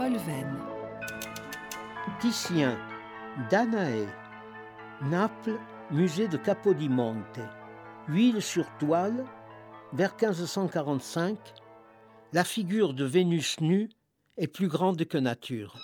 Paul Venn. Titien, Danaé, Naples, musée de Capodimonte. Huile sur toile, vers 1545, la figure de Vénus nue est plus grande que nature.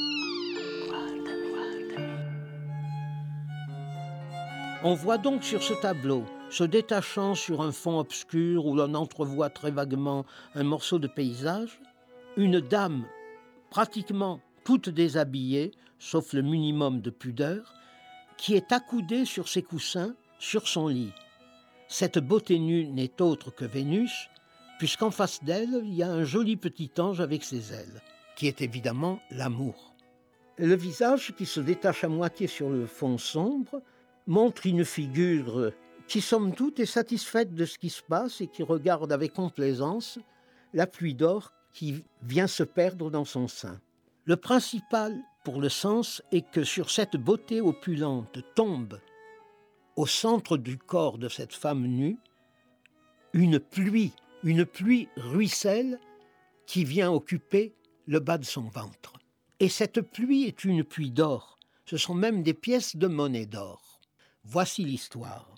On voit donc sur ce tableau, se détachant sur un fond obscur où l'on entrevoit très vaguement un morceau de paysage, une dame pratiquement toute déshabillée, sauf le minimum de pudeur, qui est accoudée sur ses coussins, sur son lit. Cette beauté nue n'est autre que Vénus, puisqu'en face d'elle, il y a un joli petit ange avec ses ailes, qui est évidemment l'amour. Le visage, qui se détache à moitié sur le fond sombre, montre une figure qui, somme toute, est satisfaite de ce qui se passe et qui regarde avec complaisance la pluie d'or qui vient se perdre dans son sein. Le principal pour le sens est que sur cette beauté opulente tombe, au centre du corps de cette femme nue, une pluie ruisselle qui vient occuper le bas de son ventre. Et cette pluie est une pluie d'or. Ce sont même des pièces de monnaie d'or. Voici l'histoire.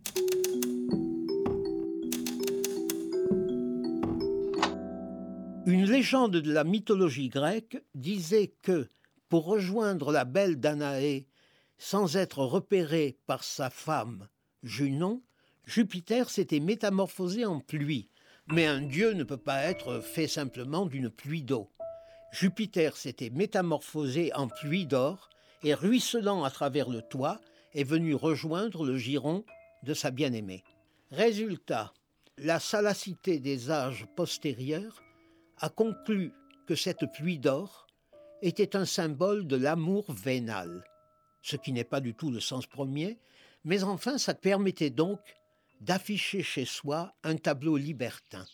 Une légende de la mythologie grecque disait que, pour rejoindre la belle Danaé, sans être repéré par sa femme Junon, Jupiter s'était métamorphosé en pluie. Mais un dieu ne peut pas être fait simplement d'une pluie d'eau. Jupiter s'était métamorphosé en pluie d'or et, ruisselant à travers le toit, est venu rejoindre le giron de sa bien-aimée. Résultat, la salacité des âges postérieurs a conclu que cette pluie d'or était un symbole de l'amour vénal, ce qui n'est pas du tout le sens premier, mais enfin ça permettait donc d'afficher chez soi un tableau libertin.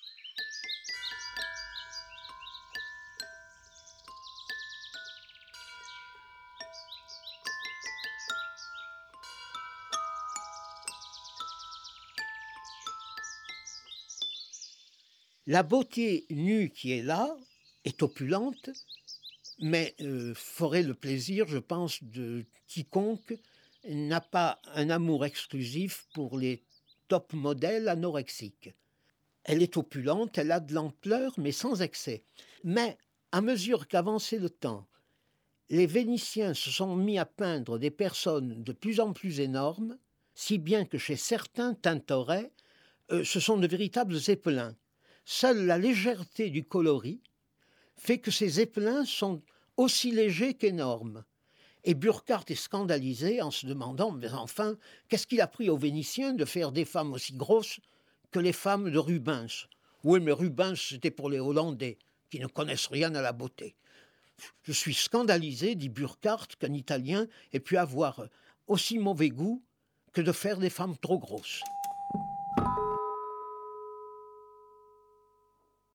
La beauté nue qui est là est opulente, mais ferait le plaisir, je pense, de quiconque n'a pas un amour exclusif pour les top modèles anorexiques. Elle est opulente, elle a de l'ampleur, mais sans excès. Mais à mesure qu'avançait le temps, les Vénitiens se sont mis à peindre des personnes de plus en plus énormes, si bien que chez certains Tintorets, ce sont de véritables zeppelins. Seule la légèreté du coloris fait que ces zeppelins sont aussi légers qu'énormes. Et Burckhardt est scandalisé en se demandant, mais enfin, qu'est-ce qu'il a pris aux Vénitiens de faire des femmes aussi grosses que les femmes de Rubens? Oui, mais Rubens, c'était pour les Hollandais, qui ne connaissent rien à la beauté. Je suis scandalisé, dit Burckhardt, qu'un Italien ait pu avoir aussi mauvais goût que de faire des femmes trop grosses.